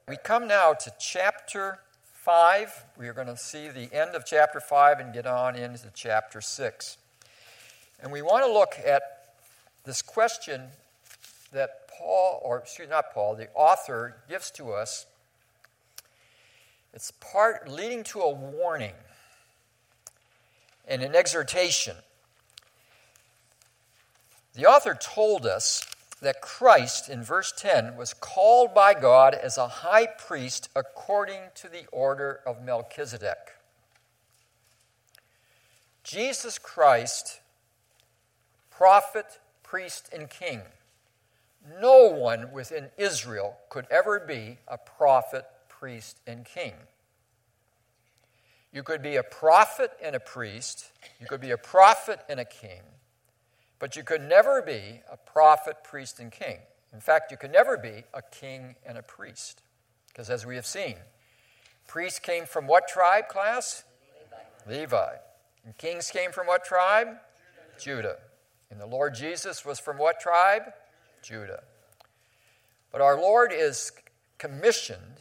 We come now to chapter 5. We are going to see the end of chapter 5 and get on into chapter 6. And we want to look at this question that the author gives to us. It's part leading to a warning and an exhortation. The author told us that Christ, in verse 10, was called by God as a high priest according to the order of Melchizedek. Jesus Christ, prophet, priest, and king. No one within Israel could ever be a prophet, priest, and king. You could be a prophet and a priest. You could be a prophet and a king. But you could never be a prophet, priest, and king. In fact, you could never be a king and a priest. Because as we have seen, priests came from what tribe, class? Levi. And kings came from what tribe? Judah. And the Lord Jesus was from what tribe? Judah. But our Lord is commissioned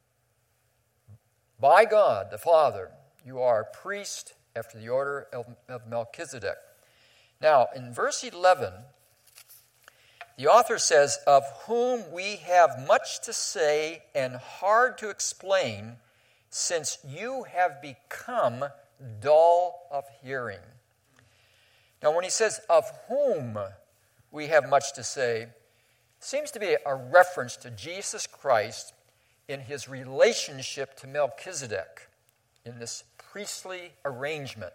by God the Father. You are a priest after the order of Melchizedek. Now, in verse 11, the author says, of whom we have much to say and hard to explain, since you have become dull of hearing. Now, when he says, of whom we have much to say, seems to be a reference to Jesus Christ in his relationship to Melchizedek in this priestly arrangement.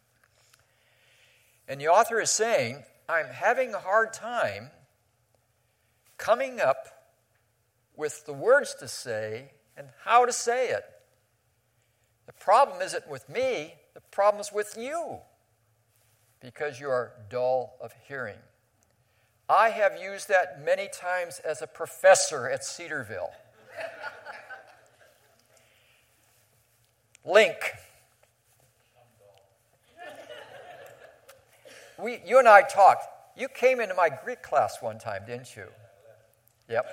And the author is saying, I'm having a hard time coming up with the words to say and how to say it. The problem isn't with me, the problem is with you, because you are dull of hearing. I have used that many times as a professor at Cedarville. Link. You and I talked. You came into my Greek class one time, didn't you? Yep.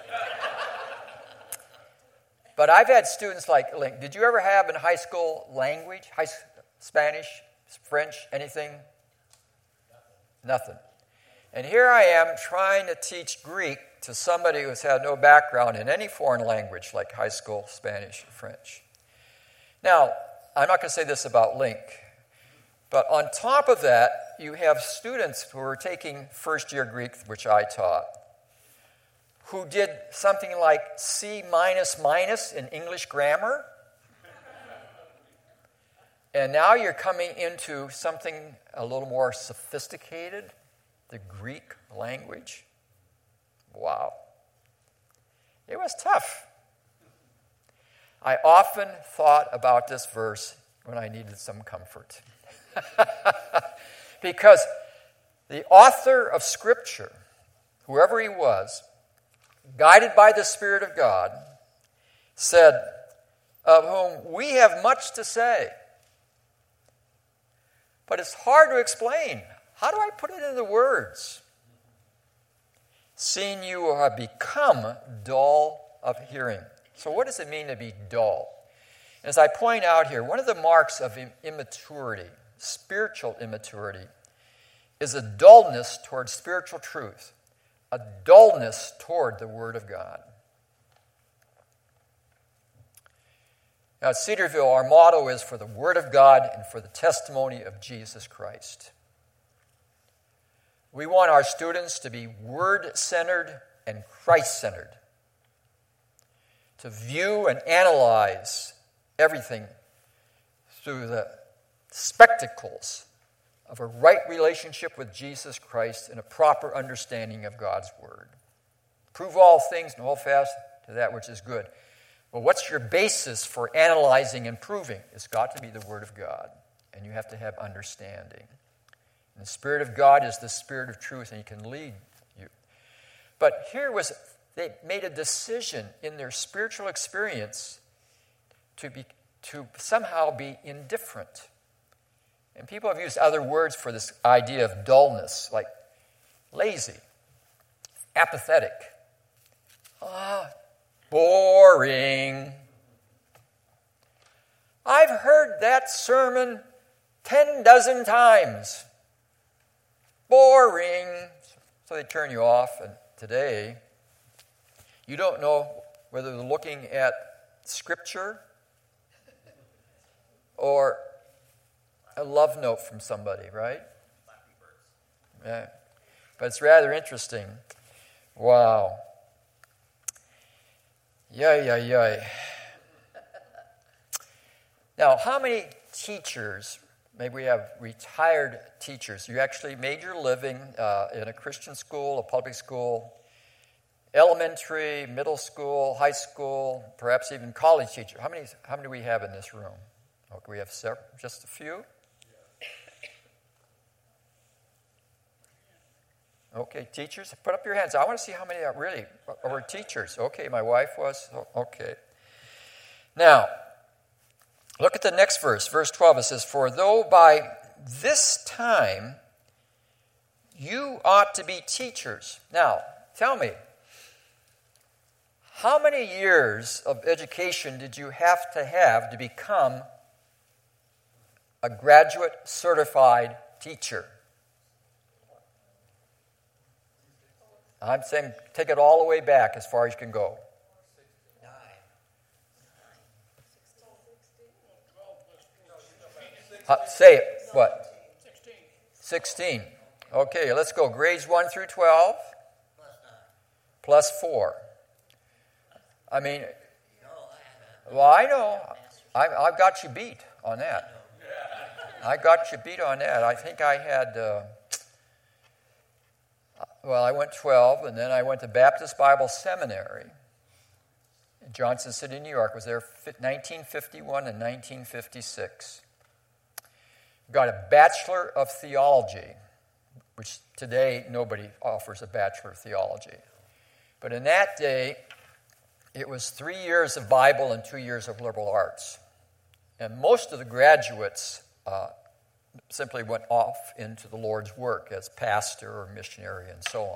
But I've had students like Link. Did you ever have in high school language, Spanish, French, anything? Nothing. And here I am trying to teach Greek to somebody who's had no background in any foreign language like high school Spanish or French. Now, I'm not going to say this about Link, but on top of that, you have students who are taking first-year Greek, which I taught, who did something like C in English grammar. And now you're coming into something a little more sophisticated, the Greek language. Wow. It was tough. I often thought about this verse when I needed some comfort. Because the author of Scripture, whoever he was, guided by the Spirit of God, said, of whom we have much to say. But it's hard to explain. How do I put it into words? Seeing you have become dull of hearing. So what does it mean to be dull? As I point out here, one of the marks of immaturity, spiritual immaturity, is a dullness toward spiritual truth, a dullness toward the Word of God. Now at Cedarville, our motto is for the Word of God and for the testimony of Jesus Christ. We want our students to be Word-centered and Christ-centered, to view and analyze everything through the spectacles of a right relationship with Jesus Christ and a proper understanding of God's Word. Prove all things and hold fast to that which is good. Well, what's your basis for analyzing and proving? It's got to be the Word of God, and you have to have understanding. And the Spirit of God is the Spirit of truth, and He can lead you. But they made a decision in their spiritual experience to somehow be indifferent. And people have used other words for this idea of dullness, like lazy, apathetic. Boring. I've heard that sermon 10 dozen times. Boring. So they turn you off. And today, you don't know whether they're looking at Scripture or a love note from somebody, right? Yeah. But it's rather interesting. Wow. Yay. Now, how many teachers, maybe we have retired teachers, you actually made your living in a Christian school, a public school, elementary, middle school, high school, perhaps even college teachers. How many do we have in this room? Okay, we have several, just a few? Okay, teachers, put up your hands. I want to see how many are really were teachers. Okay, my wife was. Okay. Now, look at the next verse. Verse 12, it says, "For though by this time you ought to be teachers." Now, tell me, how many years of education did you have to become a graduate certified teacher? I'm saying take it all the way back as far as you can go. 9. Say it. What? 16. Okay, let's go. Grades 1 through 12. Plus 4. I mean, well, I know. I've got you beat on that. I got you beat on that. I think I had... I went 12, and then I went to Baptist Bible Seminary in Johnson City, New York. I was there 1951 and 1956. Got a Bachelor of Theology, which today nobody offers a Bachelor of Theology. But in that day, it was 3 years of Bible and 2 years of liberal arts. And most of the graduates simply went off into the Lord's work as pastor or missionary and so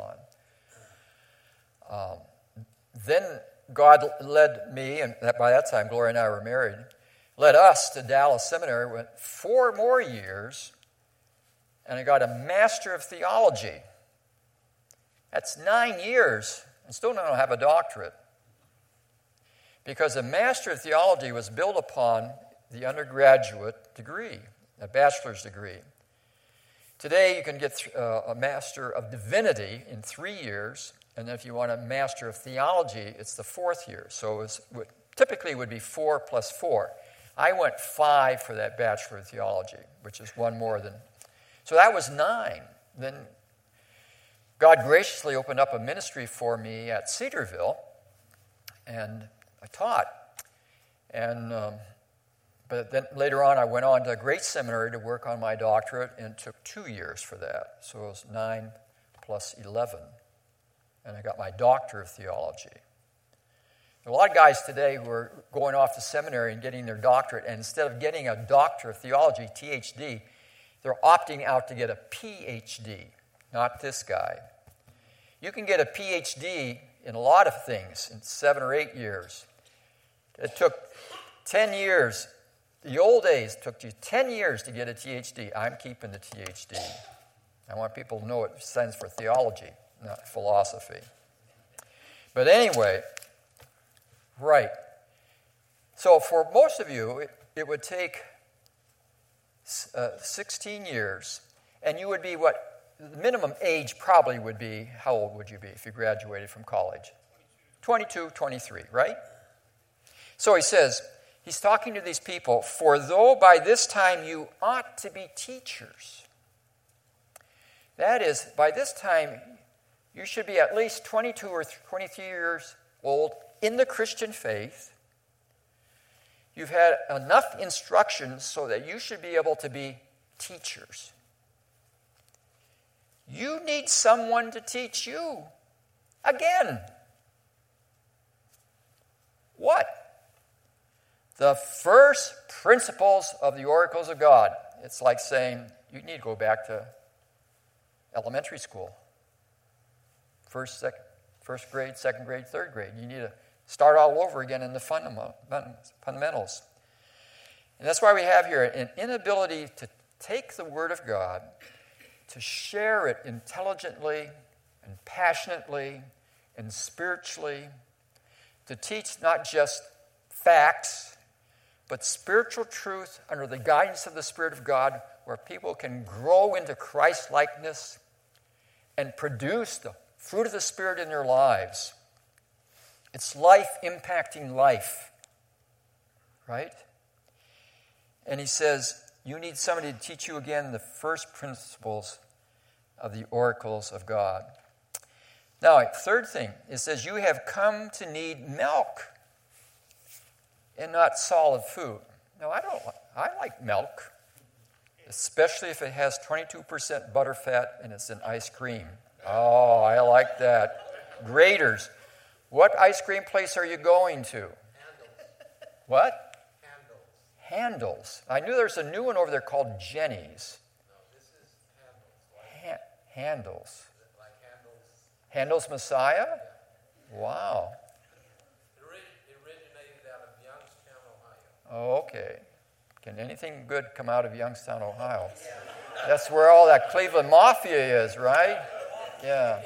on. Then God led me, and by that time Gloria and I were married, led us to Dallas Seminary, went 4 more years, and I got a Master of Theology. That's 9 years, and still don't have a doctorate. Because a Master of Theology was built upon the undergraduate degree, a bachelor's degree. Today, you can get a Master of Divinity in 3 years, and if you want a Master of Theology, it's the 4th year. So typically it would be 4 plus 4. I went 5 for that Bachelor of Theology, which is 1 more than... So that was 9. Then God graciously opened up a ministry for me at Cedarville, and I taught. But then later on, I went on to a great seminary to work on my doctorate, and it took 2 years for that. So it was 9 plus 11. And I got my Doctor of Theology. There are a lot of guys today who are going off to seminary and getting their doctorate, and instead of getting a Doctor of Theology, THD, they're opting out to get a PhD, not this guy. You can get a PhD in a lot of things in 7 or 8 years. It took 10 years. The old days took you 10 years to get a THD. I'm keeping the THD. I want people to know it stands for theology, not philosophy. But anyway, right. So for most of you, it would take 16 years, and you would be what the minimum age probably would be. How old would you be if you graduated from college? 22, 23, right? So he says, he's talking to these people, "For though by this time you ought to be teachers." That is, by this time, you should be at least 22 or 23 years old in the Christian faith. You've had enough instruction so that you should be able to be teachers. You need someone to teach you. Again. What? The first principles of the oracles of God. It's like saying you need to go back to elementary school. First grade, second grade, third grade. You need to Start all over again in the fundamentals. And that's why we have here an inability to take the Word of God, to share it intelligently and passionately and spiritually, to teach not just facts, but spiritual truth under the guidance of the Spirit of God, where people can grow into Christ-likeness and produce the fruit of the Spirit in their lives. It's life impacting life, right? And he says, you need somebody to teach you again the first principles of the oracles of God. Now, third thing, it says, you have come to need milk and not solid food. Now, I like milk, especially if it has 22% butterfat and it's in ice cream. Oh, I like that. Graders. What ice cream place are you going to? Handles. What? Handles. Handles. I knew there's a new one over there called Jenny's. No, this is Handles. Handles. Like Handles. Handel's Messiah? Yeah. Wow. It originated out of Youngstown, Ohio. Oh, okay. Can anything good come out of Youngstown, Ohio? That's where all that Cleveland Mafia is, right? Yeah.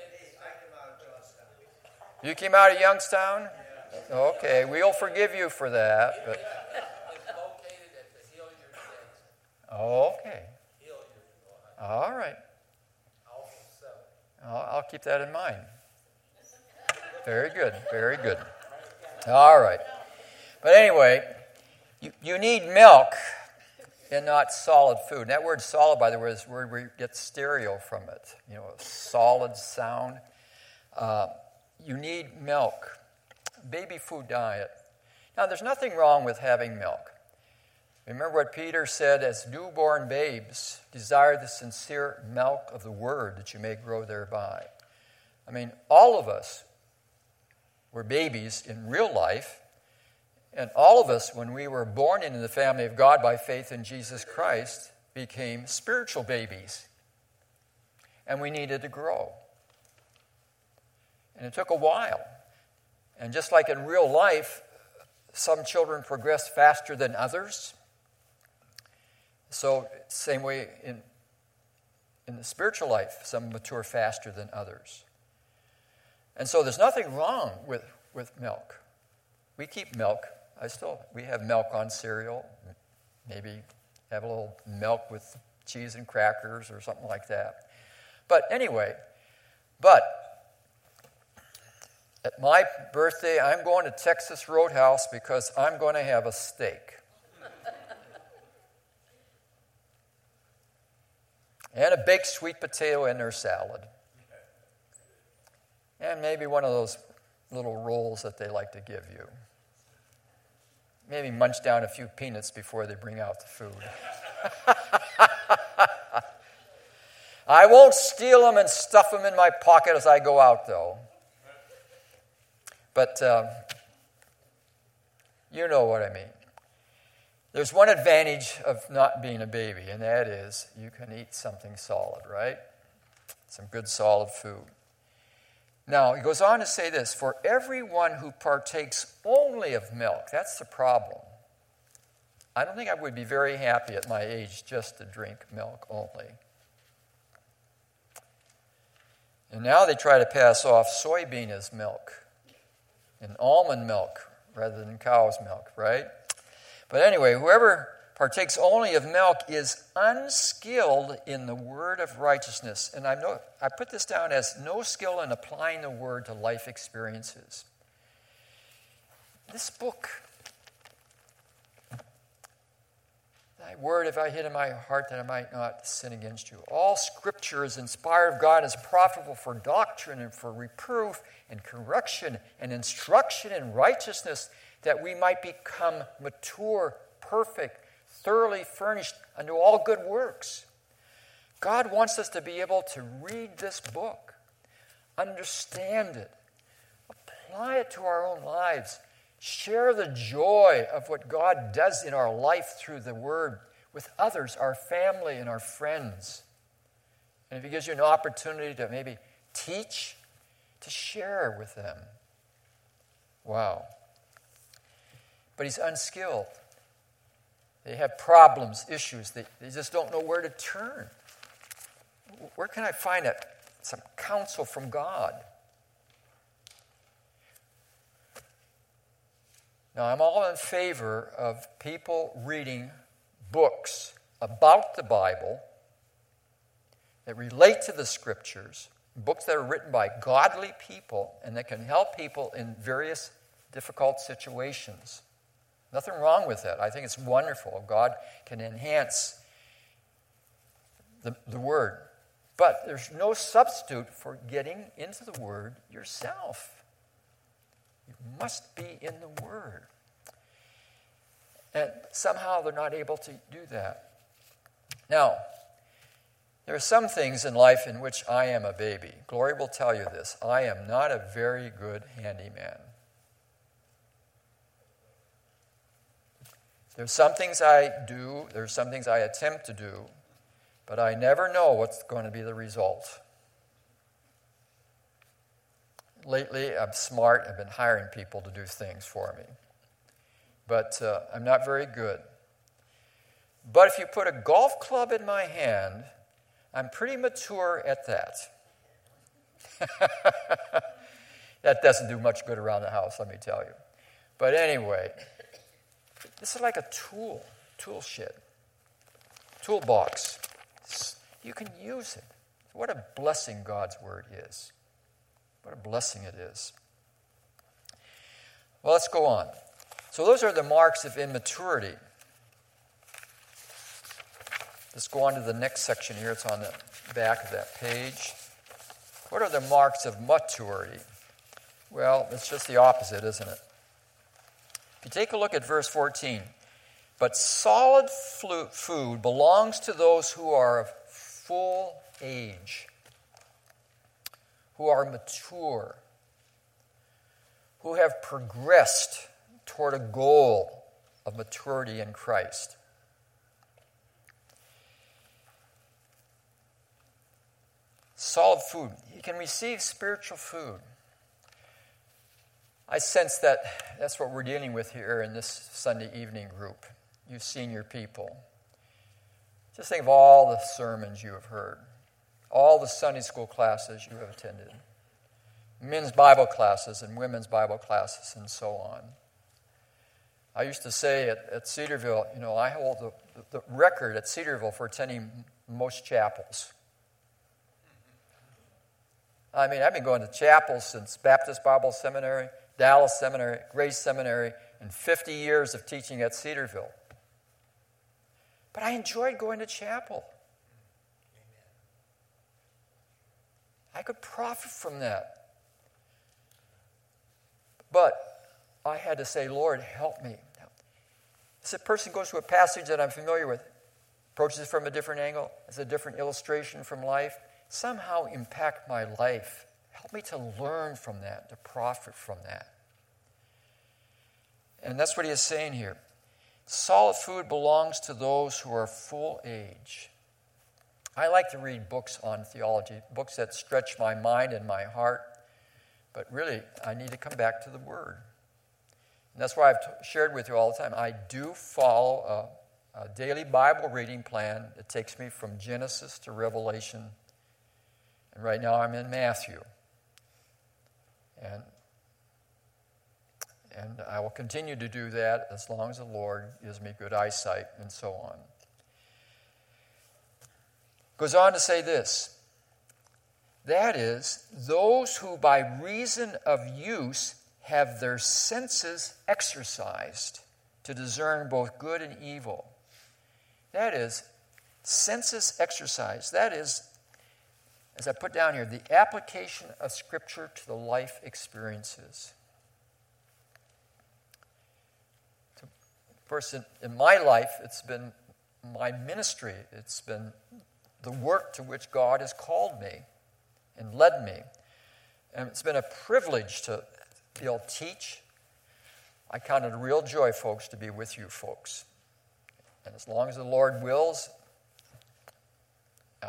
You came out of Youngstown? Okay, we'll forgive you for that. But. It's located at the Hilliard Jackson. Oh, okay. Hilliard, All right. off of 7. I'll keep that in mind. Very good, very good. All right. But anyway, you need milk and not solid food. And that word solid, by the way, is the word we get stereo from it. You know, a solid sound. You need milk. Baby food diet. Now, there's nothing wrong with having milk. Remember what Peter said, as newborn babes, desire the sincere milk of the word that you may grow thereby. I mean, all of us were babies in real life, and all of us, when we were born into the family of God by faith in Jesus Christ, became spiritual babies. And we needed to grow. And it took a while. And just like in real life, some children progress faster than others. So, same way in the spiritual life, some mature faster than others. And so there's nothing wrong with milk. We keep milk. We have milk on cereal. Maybe have a little milk with cheese and crackers or something like that. But anyway, at my birthday, I'm going to Texas Roadhouse because I'm going to have a steak. And a baked sweet potato in their salad. And maybe one of those little rolls that they like to give you. Maybe munch down a few peanuts before they bring out the food. I won't steal them and stuff them in my pocket as I go out, though. But you know what I mean. There's one advantage of not being a baby, and that is you can eat something solid, right? Some good solid food. Now, he goes on to say this, for everyone who partakes only of milk, that's the problem. I don't think I would be very happy at my age just to drink milk only. And now they try to pass off soybean as milk and almond milk rather than cow's milk, right? But anyway, whoever partakes only of milk is unskilled in the word of righteousness. And I put this down as no skill in applying the word to life experiences. This book, thy word have I hid in my heart that I might not sin against you. All scripture is inspired of God and is profitable for doctrine and for reproof and correction and instruction in righteousness, that we might become mature, perfect, thoroughly furnished unto all good works. God wants us to be able to read this book, understand it, apply it to our own lives, share the joy of what God does in our life through the Word with others, our family and our friends. And if He gives you an opportunity to maybe teach, to share with them Wow. But he's unskilled. They have problems, issues. They just don't know where to turn. Where can I find some counsel from God? Now, I'm all in favor of people reading books about the Bible that relate to the Scriptures, books that are written by godly people and that can help people in various difficult situations. Nothing wrong with that. I think it's wonderful. God can enhance the Word. But there's no substitute for getting into the Word yourself. You must be in the Word. And somehow they're not able to do that. Now, there are some things in life in which I am a baby. Glory will tell you this. I am not a very good handyman. There's some things I do, there's some things I attempt to do, but I never know what's going to be the result. Lately, I'm smart. I've been hiring people to do things for me. But I'm not very good. But if you put a golf club in my hand, I'm pretty mature at that. That doesn't do much good around the house, let me tell you. But anyway, this is like a tool shed, toolbox. You can use it. What a blessing God's Word is. What a blessing it is. Well, let's go on. So those are the marks of immaturity. Let's go on to the next section here. It's on the back of that page. What are the marks of maturity? Well, it's just the opposite, isn't it? If you take a look at verse 14, but solid food belongs to those who are of full age, who are mature, who have progressed toward a goal of maturity in Christ. Solid food. You can receive spiritual food. I sense that that's what we're dealing with here in this Sunday evening group. You senior people. Just think of all the sermons you have heard, all the Sunday school classes you have attended, men's Bible classes and women's Bible classes, and so on. I used to say at Cedarville, I hold the record at Cedarville for attending most chapels. I mean, I've been going to chapels since Baptist Bible Seminary, Dallas Seminary, Grace Seminary, and 50 years of teaching at Cedarville. But I enjoyed going to chapel. I could profit from that. But I had to say, Lord, help me. As a person goes to a passage that I'm familiar with, approaches it from a different angle, as a different illustration from life, somehow impact my life. Help me to learn from that, to profit from that. And that's what he is saying here. Solid food belongs to those who are full age. I like to read books on theology, books that stretch my mind and my heart, but really, I need to come back to the Word. And that's why I've shared with you all the time. I do follow a daily Bible reading plan that takes me from Genesis to Revelation. And right now I'm in Matthew. And I will continue to do that as long as the Lord gives me good eyesight and so on. Goes on to say this. That is, those who by reason of use have their senses exercised to discern both good and evil. That is, senses exercised. That is, as I put down here, the application of Scripture to the life experiences. Of course, in my life, it's been my ministry. It's been the work to which God has called me and led me. And it's been a privilege to be able to teach. I count it a real joy, folks, to be with you folks. And as long as the Lord wills,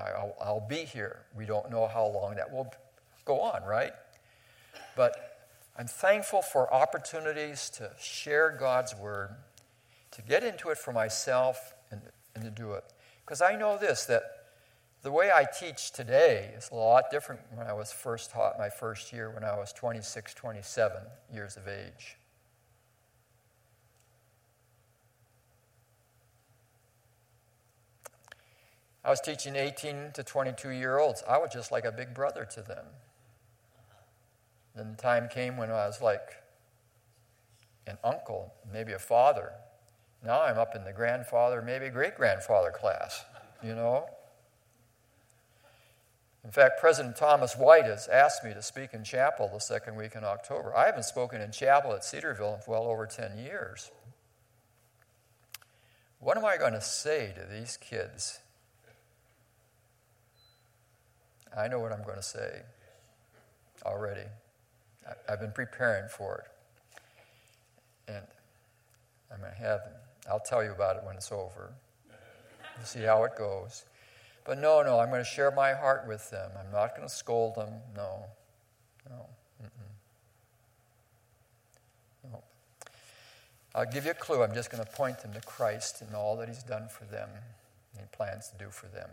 I'll be here. We don't know how long that will go on, right? But I'm thankful for opportunities to share God's Word, to get into it for myself and to do it. Because I know this, that the way I teach today is a lot different when I was first taught my first year when I was 26, 27 years of age. I was teaching 18 to 22-year-olds. I was just like a big brother to them. Then the time came when I was like an uncle, maybe a father. Now I'm up in the grandfather, maybe great-grandfather class, you know. In fact, President Thomas White has asked me to speak in chapel the second week in October. I haven't spoken in chapel at Cedarville in well over 10 years. What am I going to say to these kids? I know what I'm going to say already. I've been preparing for it. And I'm going to have them. I'll tell you about it when it's over. We'll see how it goes. But no, I'm going to share my heart with them. I'm not going to scold them. No. I'll give you a clue. I'm just going to point them to Christ and all that He's done for them and He plans to do for them.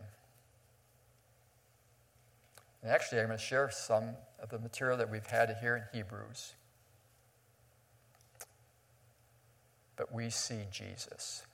And actually, I'm going to share some of the material that we've had here in Hebrews. But we see Jesus.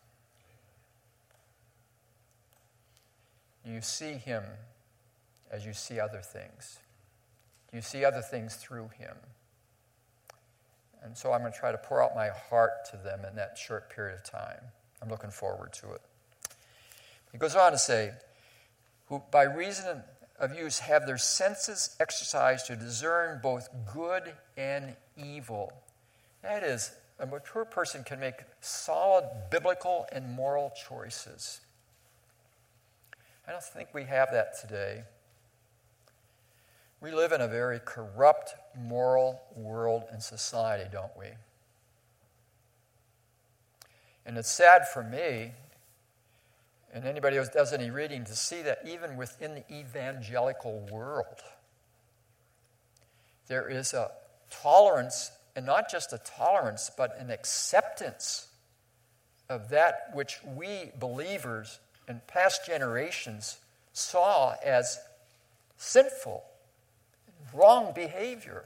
Do you see Him as you see other things? Do you see other things through Him? And so I'm going to try to pour out my heart to them in that short period of time. I'm looking forward to it. He goes on to say, who by reason of use have their senses exercised to discern both good and evil. That is, a mature person can make solid biblical and moral choices. I don't think we have that today. We live in a very corrupt, moral world and society, don't we? And it's sad for me, and anybody who does any reading, to see that even within the evangelical world, there is a tolerance, and not just a tolerance, but an acceptance of that which we believers in past generations saw as sinful, wrong behavior.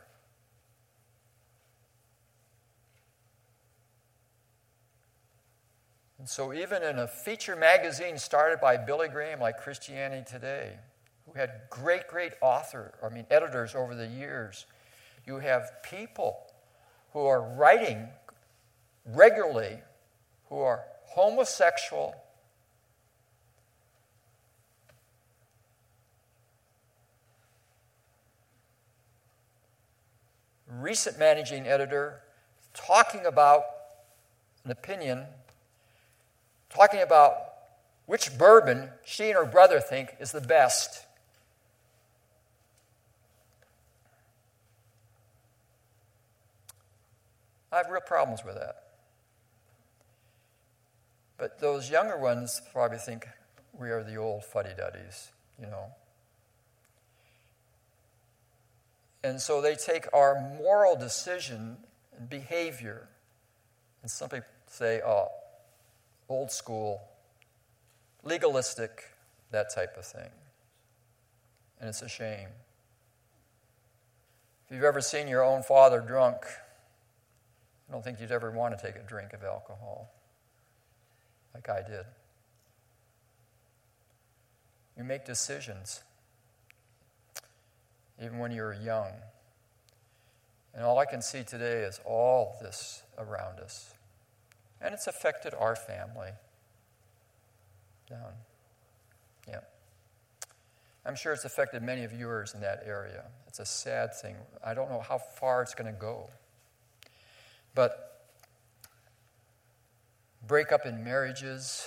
And so even in a feature magazine started by Billy Graham like Christianity Today, who had great editors over the years, you have people who are writing regularly who are homosexual, recent managing editor talking about an opinion, talking about which bourbon she and her brother think is the best. I have real problems with that. But those younger ones probably think we are the old fuddy-duddies, you know. And so they take our moral decision and behavior and simply say, old school, legalistic, that type of thing. And it's a shame. If you've ever seen your own father drunk, I don't think you'd ever want to take a drink of alcohol like I did. You make decisions even when you're young. And all I can see today is all this around us. And it's affected our family. Down. Yeah. I'm sure it's affected many of yours in that area. It's a sad thing. I don't know how far it's going to go. But breakup in marriages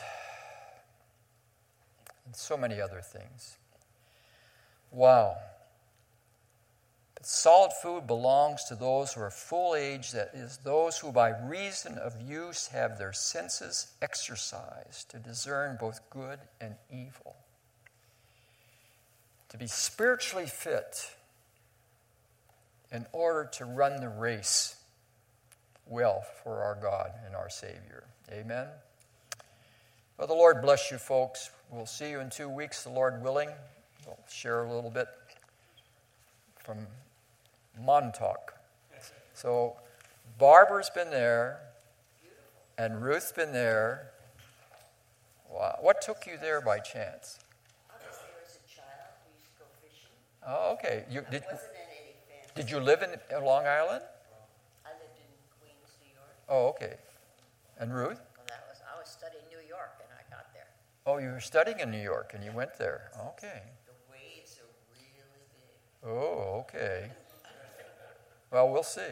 and so many other things. Wow. But solid food belongs to those who are full age, that is, those who by reason of use have their senses exercised to discern both good and evil. To be spiritually fit in order to run the race well for our God and our Savior. Amen. Well, the Lord bless you, folks. We'll see you in 2 weeks, the Lord willing. We'll share a little bit from Montauk. So Barbara's been there, and Ruth's been there. Wow. What took you there by chance? I was there as a child. We used to go fishing. Oh, okay. I wasn't at any fancy. Did you live in Long Island? I lived in Queens, New York. Oh, okay. And Ruth? Well, I was studying New York, and I got there. Oh, you were studying in New York, and you went there. Okay. The waves are really big. Oh, okay. Well, we'll see.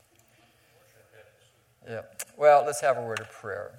Yeah. Well, let's have a word of prayer.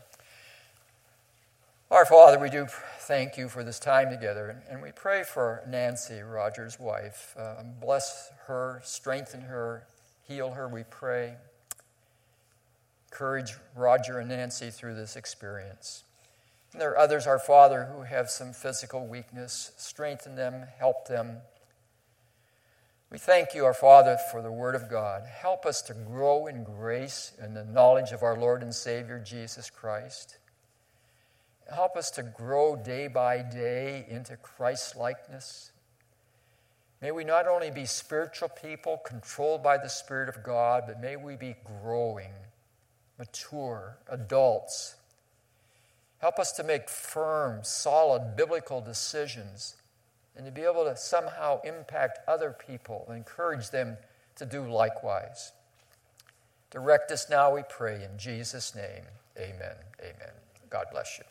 Our Father, we do thank you for this time together, and we pray for Nancy, Roger's wife. Bless her, strengthen her, heal her, we pray. Encourage Roger and Nancy through this experience. And there are others, our Father, who have some physical weakness. Strengthen them, help them. We thank you, our Father, for the Word of God. Help us to grow in grace and the knowledge of our Lord and Savior, Jesus Christ. Help us to grow day by day into Christ-likeness. May we not only be spiritual people controlled by the Spirit of God, but may we be growing, mature adults. Help us to make firm, solid, biblical decisions and to be able to somehow impact other people and encourage them to do likewise. Direct us now, we pray, in Jesus' name. Amen. Amen. God bless you.